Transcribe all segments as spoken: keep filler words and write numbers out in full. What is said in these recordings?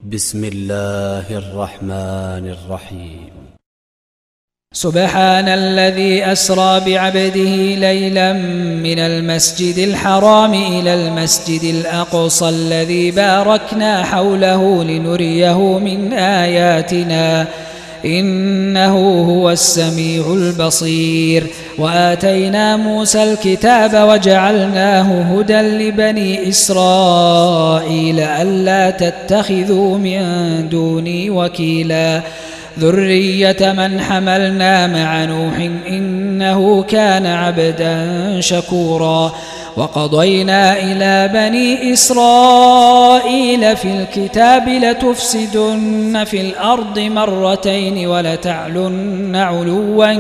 بسم الله الرحمن الرحيم. سبحان الذي أسرى بعبده ليلا من المسجد الحرام إلى المسجد الأقصى الذي باركنا حوله لنريه من آياتنا إنه هو السميع البصير. وآتينا موسى الكتاب وجعلناه هدى لبني إسرائيل ألا تتخذوا من دوني وكيلا ذرية من حملنا مع نوح إنه كان عبدا شكورا. وقضينا إلى بني إسرائيل في الكتاب لتفسدن في الأرض مرتين ولتعلن علوا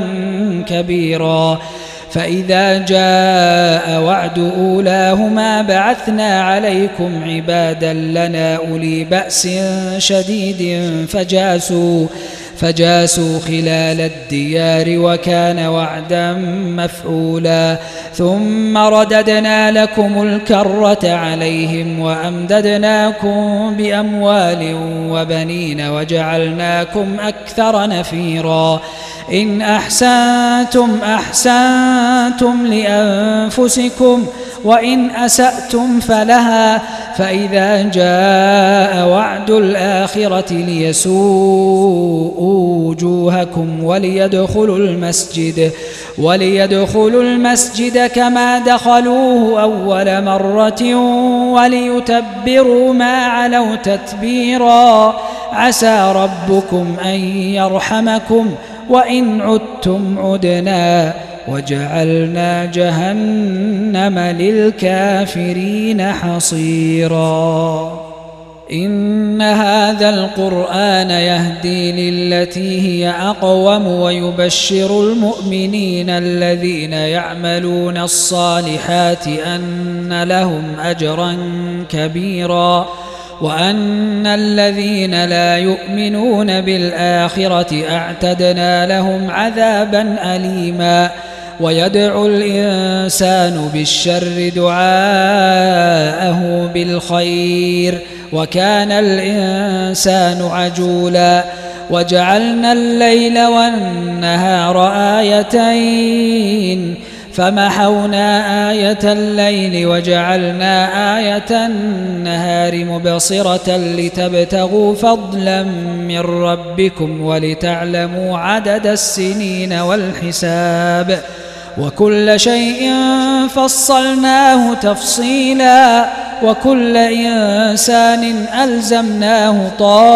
كبيرا فإذا جاء وعد أولاهما بعثنا عليكم عبادا لنا أولي بأس شديد فجاسوا فجاسوا خلال الديار وكان وعدا مفعولا. ثم رددنا لكم الكرة عليهم وأمددناكم بأموال وبنين وجعلناكم أكثر نفيرا. إن أحسنتم أحسنتم لأنفسكم وإن أسأتم فلها فإذا جاء وعد الآخرة ليسوءوا وجوهكم وليدخلوا المسجد وليدخلوا المسجد كما دخلوه أول مرة وليتبروا ما علوا تتبيرا. عسى ربكم أن يرحمكم وإن عدتم عدنا وجعلنا جهنم للكافرين حصيرا. إن هذا القرآن يهدي للتي هي أقوم ويبشر المؤمنين الذين يعملون الصالحات أن لهم أجرا كبيرا وأن الذين لا يؤمنون بالآخرة أعتدنا لهم عذابا أليما. ويدعو الإنسان بالشر دعاءه بالخير وكان الإنسان عجولا. وجعلنا الليل والنهار آيتين فمحونا آية الليل وجعلنا آية النهار مبصرة لتبتغوا فضلا من ربكم ولتعلموا عدد السنين والحساب وكل شيء فصلناه تفصيلا. وكل إنسان ألزمناه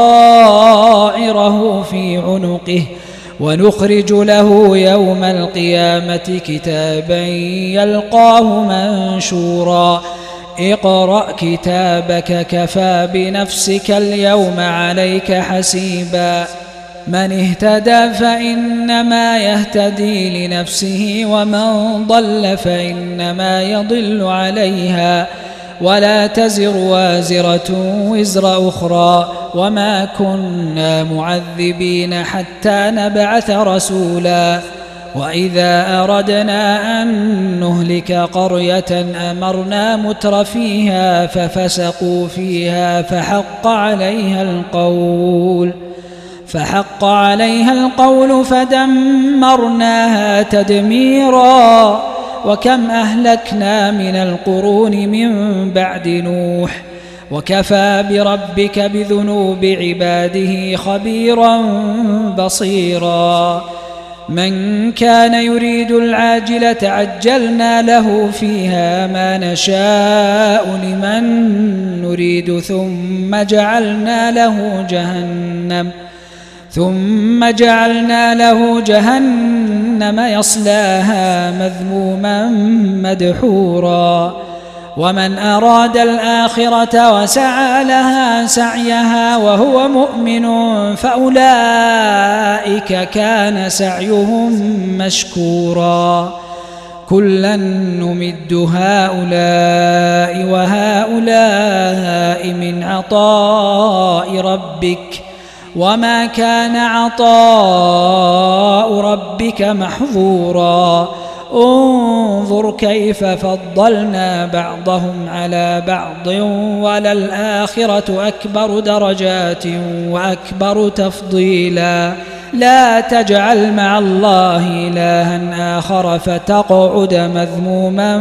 طائره في عنقه ونخرج له يوم القيامة كتابا يلقاه منشورا. اقرأ كتابك كفى بنفسك اليوم عليك حسيبا. من اهتدى فإنما يهتدي لنفسه ومن ضل فإنما يضل عليها ولا تزر وازرة وزر أخرى وما كنا معذبين حتى نبعث رسولا. وإذا أردنا أن نهلك قرية أمرنا متر فيها ففسقوا فيها فحق عليها القول فحق عليها القول فدمرناها تدميرا. وكم أهلكنا من القرون من بعد نوح وكفى بربك بذنوب عباده خبيرا بصيرا. من كان يريد العاجلة عجلنا له فيها ما نشاء لمن نريد ثم جعلنا له جهنم ثم جعلنا له جهنم يصلاها مذموما مدحورا. ومن أراد الآخرة وسعى لها سعيها وهو مؤمن فأولئك كان سعيهم مشكورا. كلا نمد هؤلاء وهؤلاء من عطاء ربك وما كان عطاء ربك محظورا. انظر كيف فضلنا بعضهم على بعض وللآخرة أكبر درجات وأكبر تفضيلا لا تجعل مع الله إلها آخر فتقعد مذموما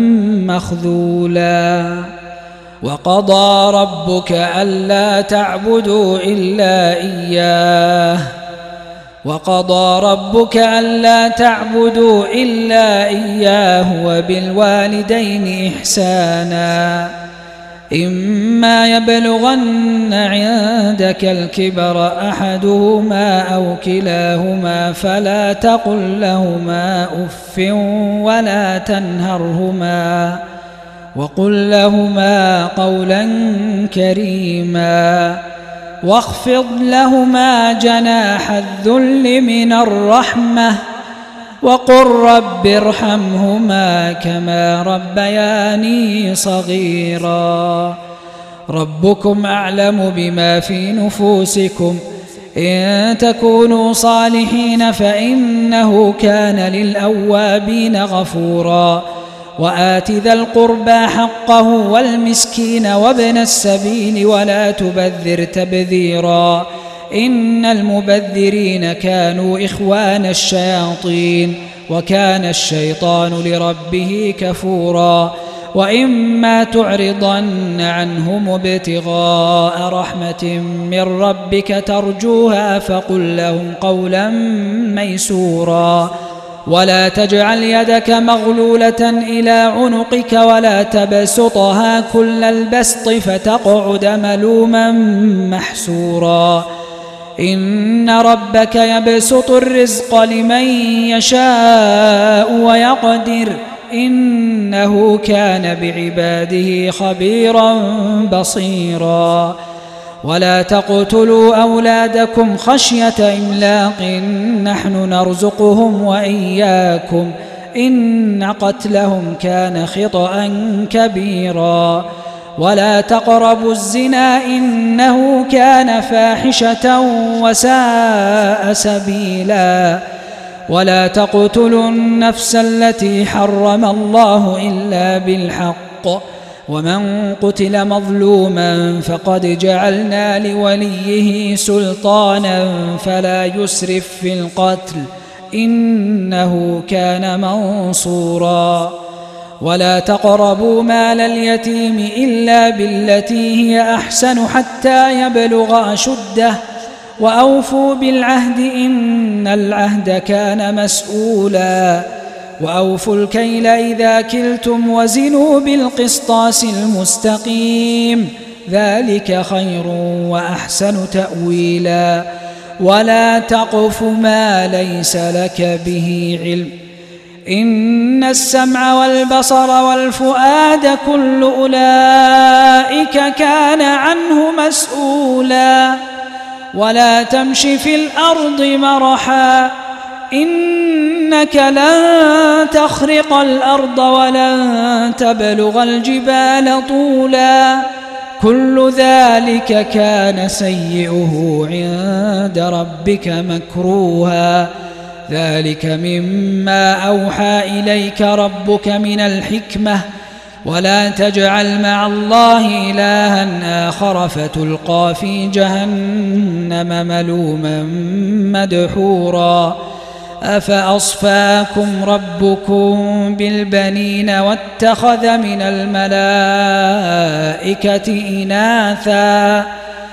مخذولا وقضى ربك ألا تعبدوا إلا إياه وقضى ربك ألا تعبدوا إلا إياه وبالوالدين إحسانا إما يبلغن عندك الكبر أحدهما أو كلاهما فلا تقل لهما أف ولا تنهرهما وقل لهما قولا كريما واخفض لهما جناح الذل من الرحمة وقل رب ارحمهما كما ربياني صغيرا ربكم أعلم بما في نفوسكم إن تكونوا صالحين فإنه كان للأوابين غفورا وآت ذا القربى حقه والمسكين وابن السبيل ولا تبذر تبذيرا إن المبذرين كانوا إخوان الشياطين وكان الشيطان لربه كفورا وإما تعرضن عنهم ابتغاء رحمة من ربك ترجوها فقل لهم قولا ميسورا ولا تجعل يدك مغلولة إلى عنقك ولا تبسطها كل البسط فتقعد ملوما محسورا إن ربك يبسط الرزق لمن يشاء ويقدر إنه كان بعباده خبيرا بصيرا ولا تقتلوا أولادكم خشية إملاق نحن نرزقهم وإياكم إن قتلهم كان خطأ كبيرا ولا تقربوا الزنا إنه كان فاحشة وساء سبيلا ولا تقتلوا النفس التي حرم الله إلا بالحق ومن قتل مظلوما فقد جعلنا لوليه سلطانا فلا يسرف في القتل إنه كان منصورا ولا تقربوا مال اليتيم إلا بالتي هي أحسن حتى يبلغ أشده وأوفوا بالعهد إن العهد كان مسؤولا وأوفوا الكيل إذا كلتم وزنوا بالقسطاس المستقيم ذلك خير وأحسن تأويلا ولا تقف ما ليس لك به علم إن السمع والبصر والفؤاد كل أولئك كان عنه مسؤولا ولا تمش في الأرض مرحا إنك لن تخرق الأرض ولن تبلغ الجبال طولا كل ذلك كان سيئه عند ربك مكروها ذلك مما أوحى إليك ربك من الحكمة ولا تجعل مع الله إلها آخر فتلقى في جهنم ملوما مدحورا أفأصفاكم ربكم بالبنين واتخذ من الملائكة إناثا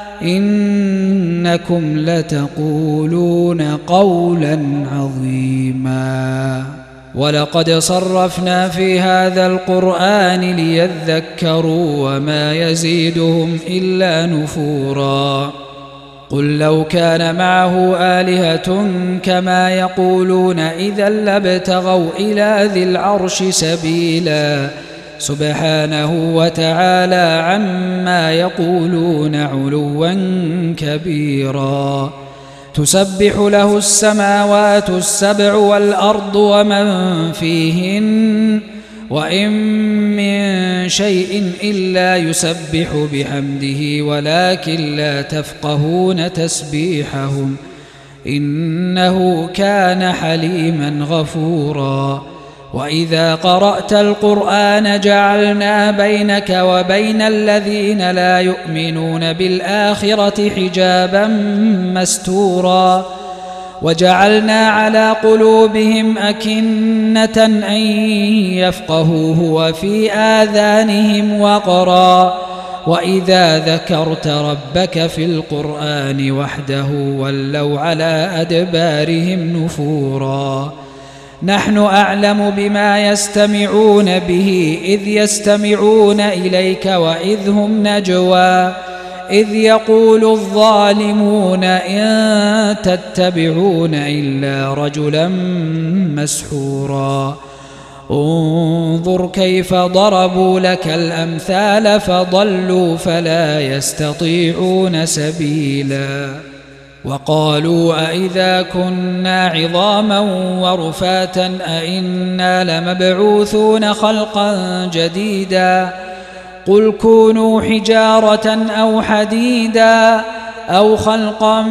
إنكم لتقولون قولا عظيما ولقد صرفنا في هذا القرآن ليذكروا وما يزيدهم إلا نفورا قل لو كان معه آلهة كما يقولون إذا لابتغوا إلى ذي العرش سبيلا سبحانه وتعالى عما يقولون علوا كبيرا تسبح له السماوات السبع والأرض ومن فيهن وإن من شيء إلا يسبح بحمده ولكن لا تفقهون تسبيحهم إنه كان حليما غفورا وإذا قرأت القرآن جعلنا بينك وبين الذين لا يؤمنون بالآخرة حجابا مستورا وجعلنا على قلوبهم أكنة أن يفقهوه وفي آذانهم وقرا وإذا ذكرت ربك في القرآن وحده ولوا على أدبارهم نفورا نحن أعلم بما يستمعون به إذ يستمعون إليك وإذ هم نجوى إذ يقول الظالمون إن تتبعون إلا رجلا مسحورا انظر كيف ضربوا لك الأمثال فضلوا فلا يستطيعون سبيلا وقالوا أئذا كنا عظاما ورفاتا أئنا لمبعوثون خلقا جديدا قل كونوا حجارة أو حديدا أو خلقا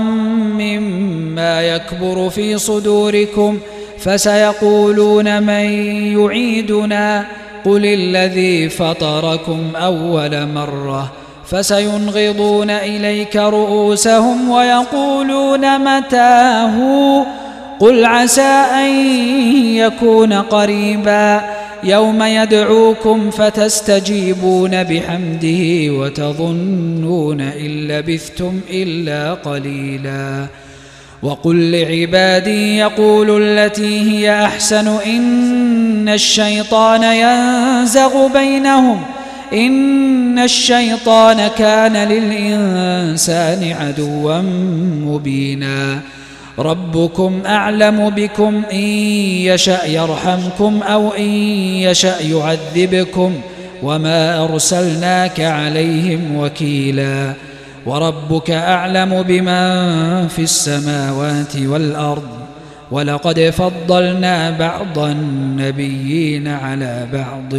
مما يكبر في صدوركم فسيقولون من يعيدنا قل الذي فطركم أول مرة فسينغضون إليك رؤوسهم ويقولون متى هو قل عسى أن يكون قريبا يوم يدعوكم فتستجيبون بحمده وتظنون إن لبثتم إلا قليلا وقل لعبادي يقولوا التي هي أحسن إن الشيطان ينزغ بينهم إن الشيطان كان للإنسان عدوا مبينا ربكم أعلم بكم إن يشأ يرحمكم أو إن يشأ يعذبكم وما أرسلناك عليهم وكيلا وربك أعلم بمن في السماوات والأرض ولقد فضلنا بعض النبيين على بعض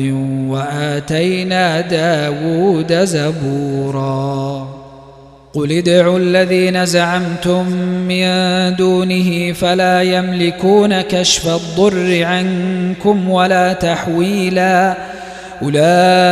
وآتينا داود زبورا قل ادعوا الذين زعمتم من دونه فلا يملكون كشف الضر عنكم ولا تحويلا أولئك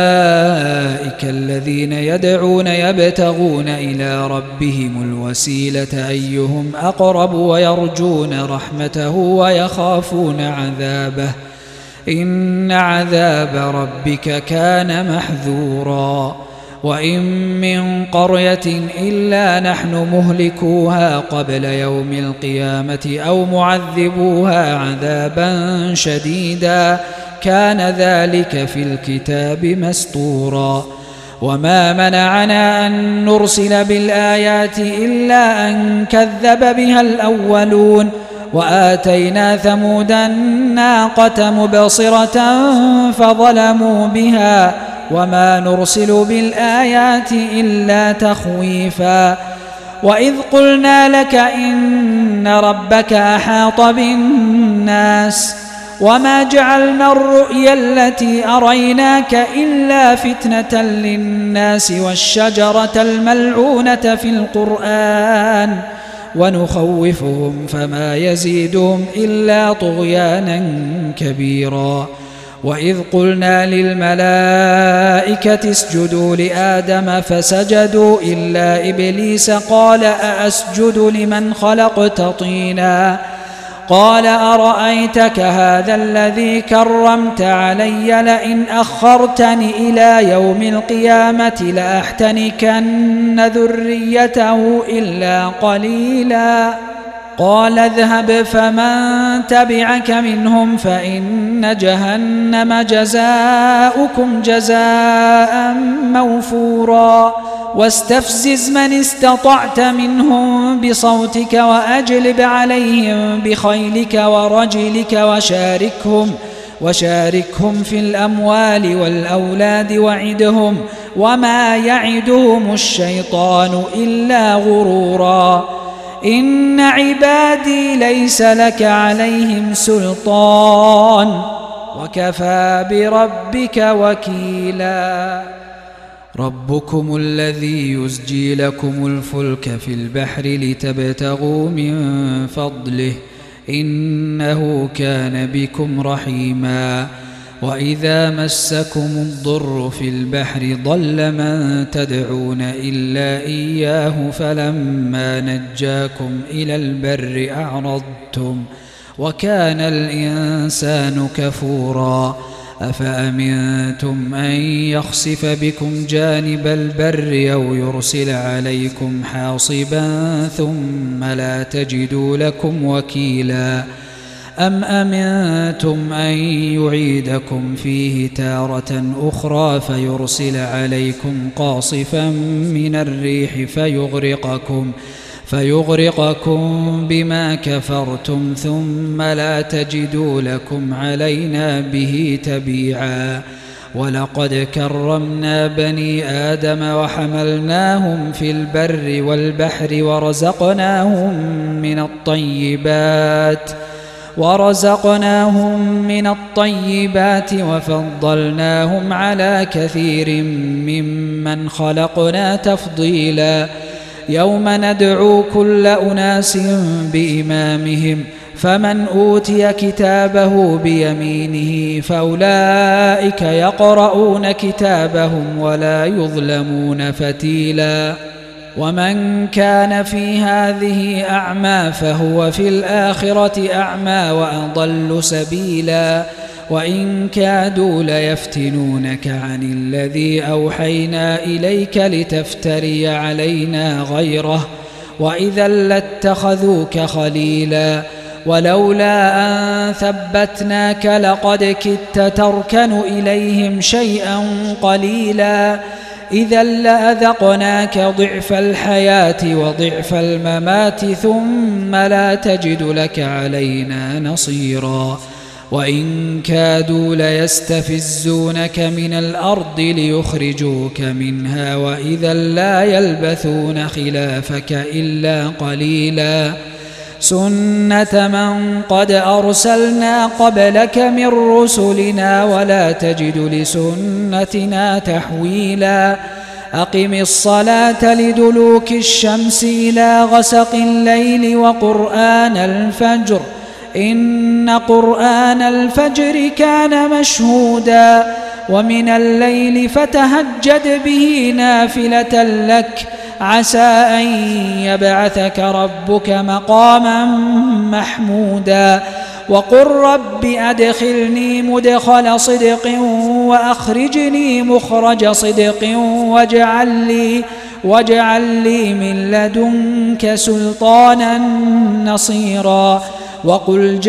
الذين يدعون يبتغون إلى ربهم الوسيلة أيهم أقرب ويرجون رحمته ويخافون عذابه إن عذاب ربك كان محذورا وإن من قرية إلا نحن مهلكوها قبل يوم القيامة أو معذبوها عذابا شديدا كان ذلك في الكتاب مسطورا وما منعنا أن نرسل بالآيات إلا أن كذب بها الأولون وآتينا ثمود الناقة مبصرة فظلموا بها وما نرسل بالآيات إلا تخويفا وإذ قلنا لك إن ربك أحاط بالناس وما جعلنا الرؤيا التي أريناك إلا فتنة للناس والشجرة الملعونة في القرآن ونخوفهم فما يزيدهم إلا طغيانا كبيرا وإذ قلنا للملائكة اسجدوا لآدم فسجدوا إلا إبليس قال أأسجد لمن خلقت طينا قال أرأيتك هذا الذي كرمت علي لئن أخرتني إلى يوم القيامة لأحتنكن ذريته إلا قليلا قال اذهب فمن تبعك منهم فإن جهنم جزاؤكم جزاء موفورا واستفزز من استطعت منهم بصوتك وأجلب عليهم بخيلك ورجلك وشاركهم وشاركهم في الأموال والأولاد وعدهم وما يعدهم الشيطان إلا غرورا إن عبادي ليس لك عليهم سلطان وكفى بربك وكيلا ربكم الذي يزجي لكم الفلك في البحر لتبتغوا من فضله إنه كان بكم رحيما وإذا مسكم الضر في البحر ضل من تدعون إلا إياه فلما نجاكم إلى البر أعرضتم وكان الإنسان كفورا أفأمنتم أن يخسف بكم جانب البر أو يرسل عليكم حاصبا ثم لا تجدوا لكم وكيلا أم أمنتم أن يعيدكم فيه تارة أخرى فيرسل عليكم قاصفا من الريح فيغرقكم فيغرقكم بما كفرتم ثم لا تجدوا لكم علينا به تبيعا ولقد كرمنا بني آدم وحملناهم في البر والبحر ورزقناهم من الطيبات ورزقناهم من الطيبات وفضلناهم على كثير ممن خلقنا تفضيلا يوم ندعو كل أناس بإمامهم فمن أوتي كتابه بيمينه فأولئك يقرؤون كتابهم ولا يظلمون فتيلا ومن كان في هذه أعمى فهو في الآخرة أعمى وأضل سبيلا وإن كادوا ليفتنونك عن الذي أوحينا إليك لتفتري علينا غيره وإذا لاتخذوك خليلا ولولا أن ثبتناك لقد كدت تركن إليهم شيئا قليلا إذا لأذقناك ضعف الحياة وضعف الممات ثم لا تجد لك علينا نصيرا وإن كادوا ليستفزونك من الأرض ليخرجوك منها وإذا لا يلبثون خلافك إلا قليلا سنة من قد أرسلنا قبلك من رسلنا ولا تجد لسنتنا تحويلا أقم الصلاة لدلوك الشمس إلى غسق الليل وقرآن الفجر إن قرآن الفجر كان مشهودا ومن الليل فتهجد به نافلة لك عسى أن يبعثك ربك مقاما محمودا وقل رب أدخلني مدخل صدق وأخرجني مخرج صدق واجعل لي, واجعل لي من لدنك سلطانا نصيرا وقل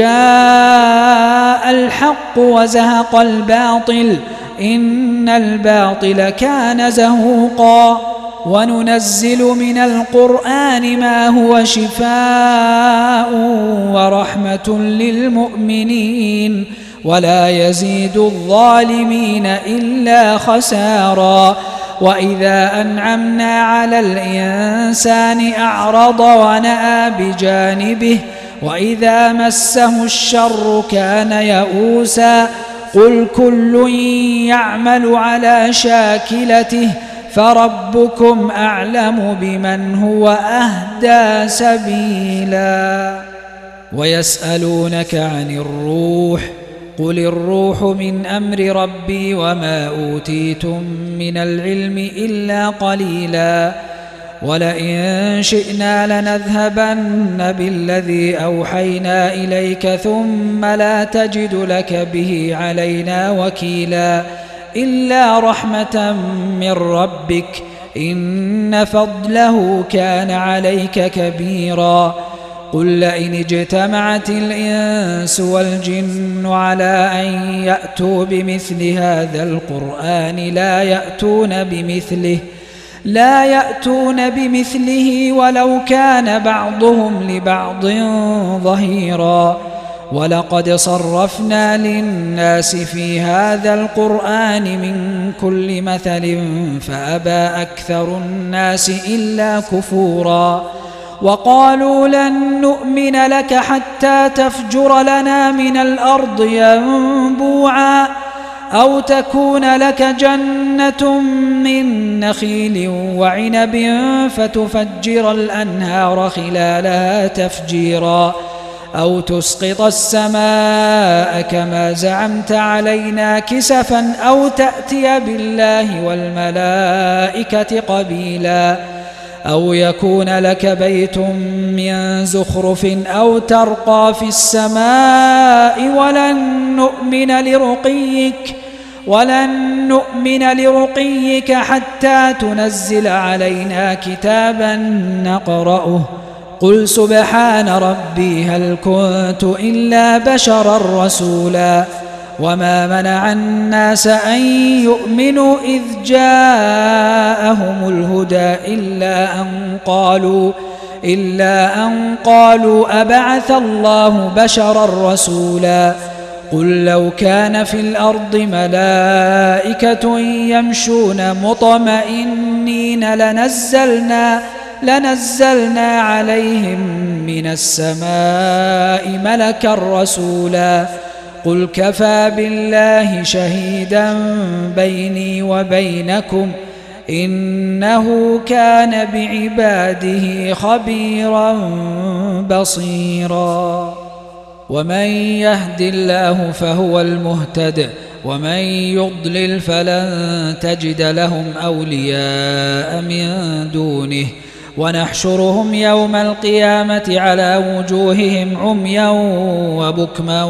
جاء الحق وزهق الباطل إن الباطل كان زهوقا وننزل من القرآن ما هو شفاء ورحمة للمؤمنين ولا يزيد الظالمين إلا خسارا وإذا أنعمنا على الإنسان أعرض ونأى بجانبه وإذا مسه الشر كان يئوسا قل كل يعمل على شاكلته فربكم أعلم بمن هو أهدى سبيلا ويسألونك عن الروح قل الروح من أمر ربي وما أوتيتم من العلم إلا قليلا ولئن شئنا لنذهبن بالذي أوحينا إليك ثم لا تجد لك به علينا وكيلا إلا رحمة من ربك إن فضله كان عليك كبيرا قل لئن اجتمعت الإنس والجن على أن يأتوا بمثل هذا القرآن لا يأتون بمثله لا يأتون بمثله ولو كان بعضهم لبعض ظهيرا ولقد صرفنا للناس في هذا القرآن من كل مثل فأبى أكثر الناس إلا كفورا وقالوا لن نؤمن لك حتى تفجر لنا من الأرض ينبوعا أو تكون لك جنة من نخيل وعنب فتفجر الأنهار خلالها تفجيرا أو تسقط السماء كما زعمت علينا كسفا أو تأتي بالله والملائكة قبيلا أو يكون لك بيت من زخرف أو ترقى في السماء ولن نؤمن لرقيك ولن نؤمن لرقيك حتى تنزل علينا كتابا نقرأه قل سبحان ربي هل كنت إلا بشرا رسولا وما منع الناس أن يؤمنوا إذ جاءهم الهدى إلا أن قالوا إلا أن قالوا أبعث الله بشرا رسولا قل لو كان في الأرض ملائكة يمشون مطمئنين لنزلنا لنزلنا عليهم من السماء ملكا رسولا قل كفى بالله شهيدا بيني وبينكم إنه كان بعباده خبيرا بصيرا ومن يهد الله فهو المهتد ومن يضلل فلن تجد لهم أولياء من دونه ونحشرهم يوم القيامة على وجوههم عميا وبكما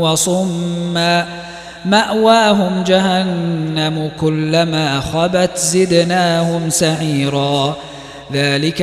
وصما مأواهم جهنم كلما خبت زدناهم سعيرا ذلك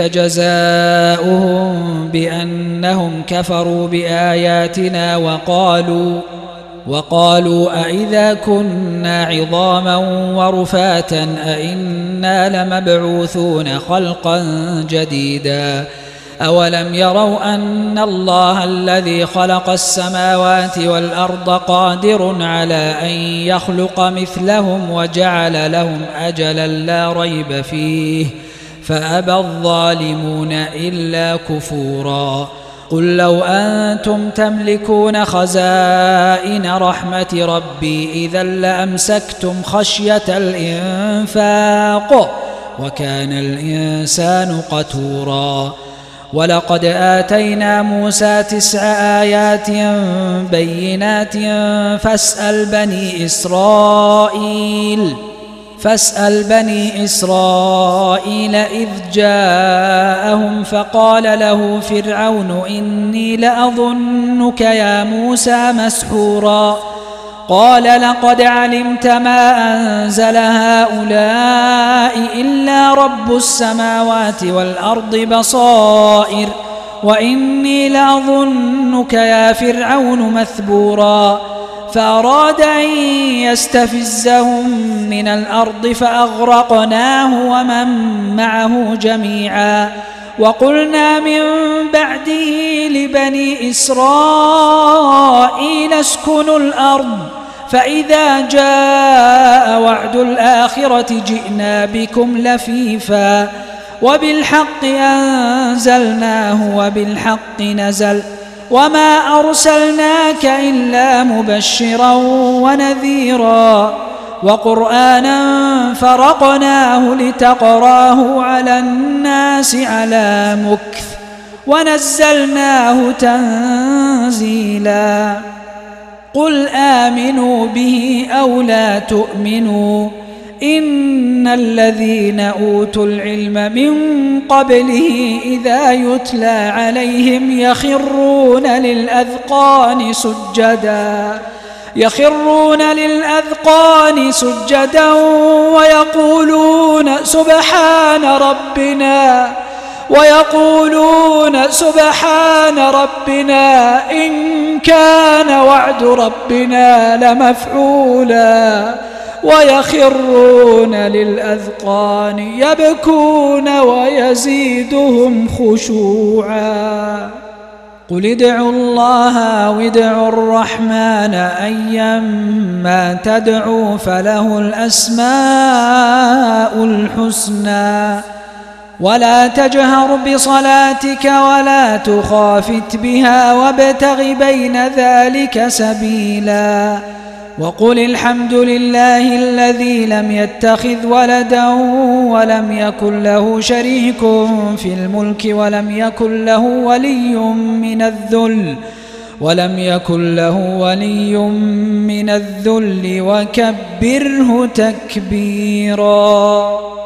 جزاؤهم بأنهم كفروا بآياتنا وقالوا وقالوا أئذا كنا عظاما ورفاتا أئنا لمبعوثون خلقا جديدا أولم يروا أن الله الذي خلق السماوات والأرض قادر على أن يخلق مثلهم وجعل لهم أجلا لا ريب فيه فأبى الظالمون إلا كفورا قل لو أنتم تملكون خزائن رحمة ربي إذا لأمسكتم خشية الإنفاق وكان الإنسان قتورا ولقد آتينا موسى تسع آيات بينات فاسأل بني إسرائيل فاسأل بني إسرائيل إذ جاءهم فقال له فرعون إني لأظنك يا موسى مسحورا قال لقد علمت ما أنزل هؤلاء إلا رب السماوات والأرض بصائر وإني لأظنك يا فرعون مثبورا فأراد أن يستفزهم من الأرض فأغرقناه ومن معه جميعا وقلنا من بعده لبني إسرائيل اسكنوا الأرض فإذا جاء وعد الآخرة جئنا بكم لفيفا وبالحق أنزلناه وبالحق نزل وما أرسلناك إلا مبشرا ونذيرا وقرآنا فرقناه لتقراه على الناس على مكث ونزلناه تنزيلا قل آمنوا به أو لا تؤمنوا إن الذين أوتوا العلم من قبله إذا يتلى عليهم يخرون للأذقان سجدا يخرون للأذقان سجدا ويقولون سبحان ربنا ويقولون سبحان ربنا إن كان وعد ربنا لمفعولا ويخرون للأذقان يبكون ويزيدهم خشوعا قل ادعوا الله أو ادعوا الرحمن أيما تدعوا فله الأسماء الحسنى ولا تجهر بصلاتك ولا تخافت بها وابتغ بين ذلك سبيلا وقل الحمد لله الذي لم يتخذ ولدا ولم يكن له شريك في الملك ولم يكن له ولي من الذل ولم يكن له ولي من الذل وكبره تكبيرا.